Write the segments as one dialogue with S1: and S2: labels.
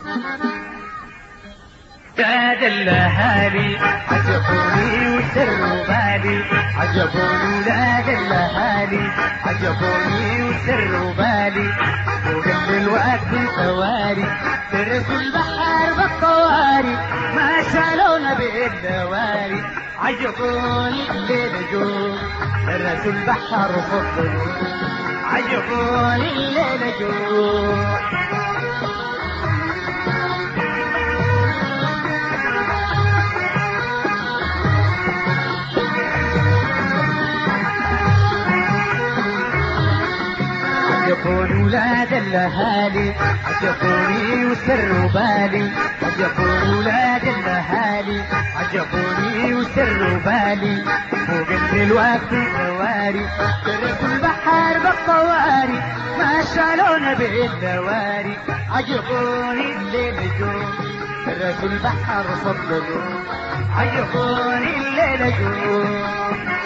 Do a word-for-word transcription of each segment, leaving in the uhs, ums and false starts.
S1: ولاد الاهالي عجبوني وسروا بالي، عجبوني ولاد الاهالي عجبوني وسروا بالي، وقبل الوقت ثواري درسوا البحر بالطواري، ما شالونا بالدواري، عجبوني الليل جوم درسوا البحر فضلوا، عجبوني الليل جوم. عجبوني ولاد الاهالي عجبوني وسروا بالي، عجبوني ولاد الاهالي عجبوني وسروا بالي، فوق الوقت ثواري درسوا البحر بالطواري، ما شالونا بالدواري، عجبوني الليل جوم درسوا البحر فضلوا، عجبوني الليل جوم.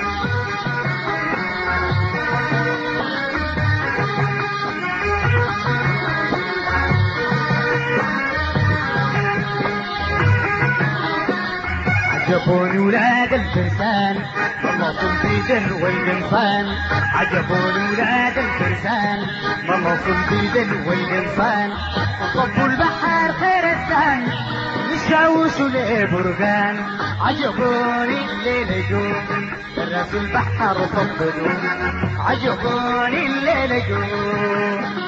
S1: عجبوني ولاد الفرسان ملصوا في دلو القنصان، عجبوني ولاد الفرسان ملصوا في دلو القنصان، وصبوا البحر خير الثان يشاوشوا لبرقان، عجبوني الليل جوم درسوا البحر فضلوا، عجبوني الليل جوم.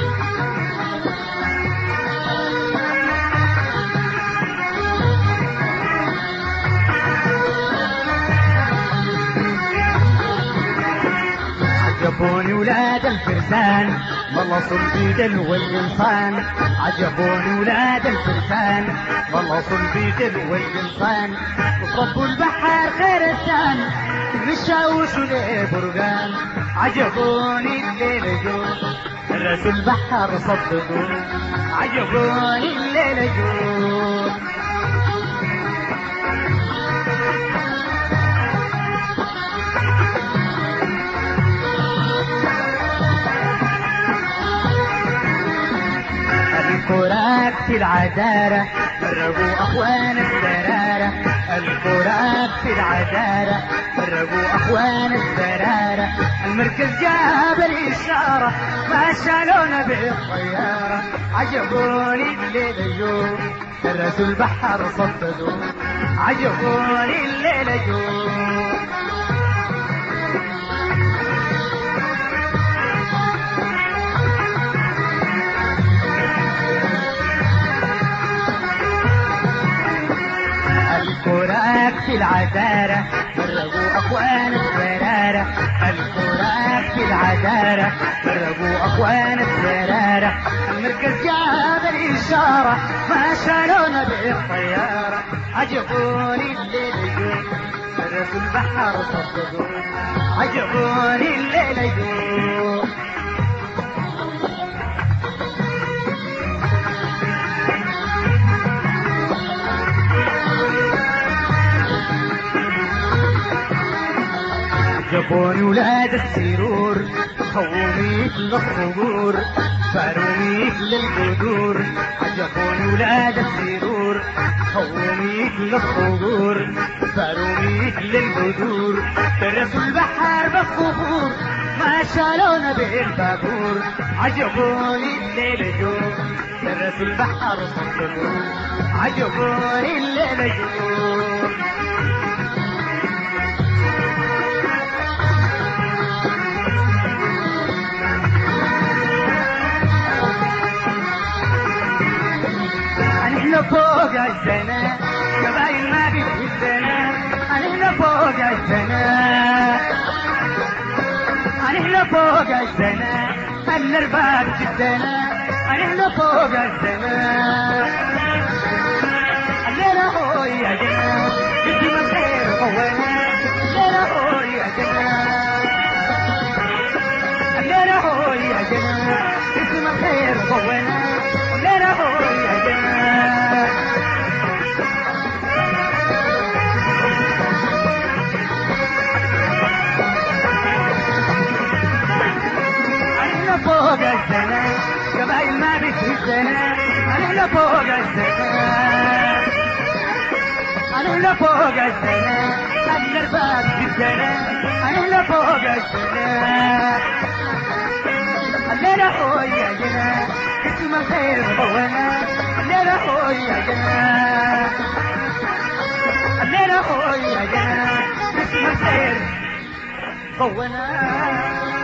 S1: عجبوني ولاد الفرسان ملصوا في دلو القنصان، عجبوني ولاد الفرسان ملصوا في دلو القنصان، وصبوا البحر خير الثان يشاوشوا لبرقان، عجبوني الليل جوم درسوا البحر صدقوا، عجبوني الليل جوم. الكراك في العذارة فرقوا اخوان السرارة، الكراك في العذارة فرقوا اخوان السرارة، المركز جاب الاشارة ما شالونا بالطيارة، عجبوني الليل جوم درسوا البحر صدقوا، عجبوني الليل جوم. الكراك في العذارة فرقوا اخوان السرارة، الكراك في العذارة فرقوا اخوان السرارة، المركز جاب الاشارة ما شالونا بالطيارة، عجبوني الليل جوم درسوا البحر صدقوا، عجبوني الليل جوم. عجبوني ولاد السرور خوميك للصبور فاروميك للقدور، عجبوني ولاد السرور خوميك للصبور فاروميك للقدور، درسوا البحر بالصخور ما شالونا بالبابور، عجبوني الليل جوم درسوا البحر صدقوا، عجبوني الليل جوم. نحن فوق السنة قبايل ما بتهزنا، نحن فوق السنة نحن فوق السنة الارباب جدنا، نحن فوق السنة الليلة هو يا جنة بدي ما خير قوانا، الليلة هو يا جنة الليلة هو يا جنة بدي ما خير قوانا، الليلة هو يا جنة. فوق السنة قبايل ما بتهزنا، السنة أنا اللي فوق السنة أنا اللي فوق السنة أنا الباب في السنة أنا اللي فوق السنة الليلة خوي يا جنة اسم الخير هونا الليلة خوي يا جنة الليلة خوي يا جنة اسم الخير هونا